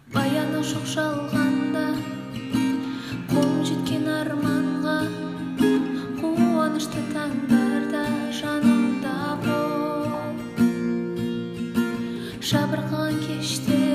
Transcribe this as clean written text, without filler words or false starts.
Баяны шоқшалғанда қолым жеткен арманға, қуанышты таңдарда жанымда бол. Жабырқаған кеште